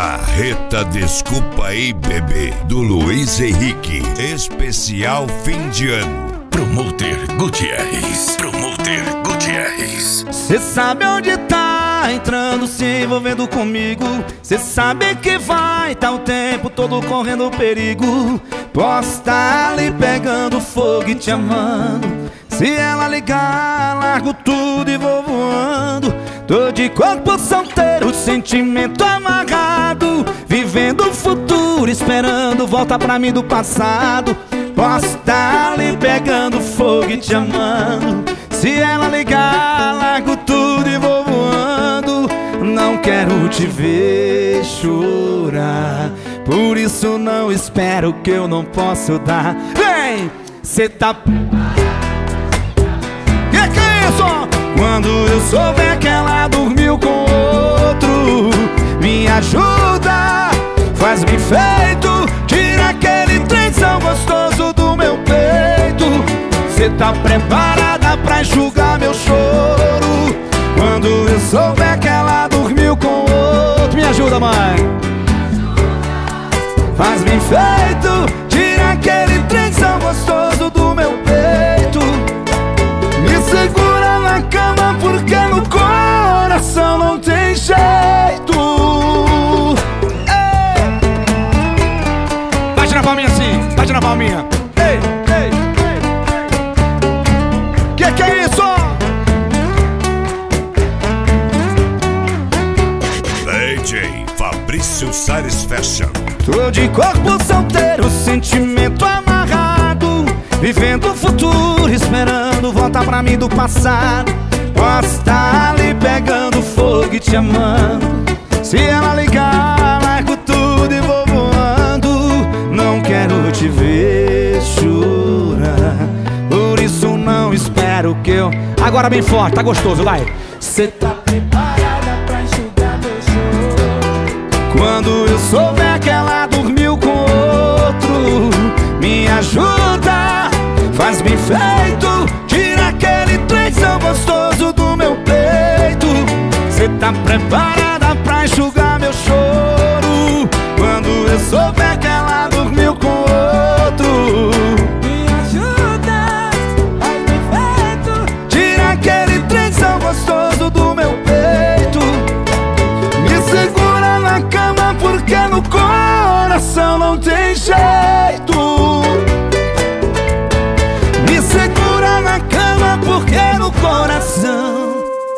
Carreta Desculpa aí, bebê, do Luiz Henrique. Especial fim de ano. Promoter Gutierrez. Promoter Gutierrez. Cê sabe onde tá entrando, se envolvendo comigo. Cê sabe que vai tá o tempo todo correndo perigo. Posso tá ali pegando fogo e te amando. Se ela ligar, largo tudo e vou voando. Tô de corpo solteiro, sentimento amarrado, vivendo o futuro, esperando volta pra mim do passado. Posso tá ali pegando fogo e te amando. Se ela ligar, largo tudo e vou voando. Não quero te ver chorar, por isso não espero que eu não posso dar. Vem! Cê tá... Que é isso? Quando eu souber que ela dormiu com outro, me ajuda, faz bem feito, tira aquele trenzão gostoso do meu peito. Cê tá preparada pra enxugar meu choro? Quando eu souber que ela dormiu com outro, me ajuda, mãe. Faz bem feito, tira aquele trenzão gostoso do meu peito. Me segura na cama porque no coração não tem jeito. Ei! Bate na palminha assim, bate na palminha. Ei, ei, ei. Que é isso? DJ Fabrício Salles Fashion. Tô de corpo solteiro, sentimento amarrado, vivendo o futuro, esperando volta pra mim do passado. Posso estar ali pegando fogo e te amando. Se ela ligar, largo tudo e vou voando. Não quero te ver chorar, por isso não espero que eu... Agora bem forte, tá gostoso, vai. Cê tá preparada pra enxugar meu choro? Quando eu souber que ela dormiu com outro, me ajuda, faz bem feito, tira aquele trenzão gostoso do meu peito. Cê tá preparada pra enxugar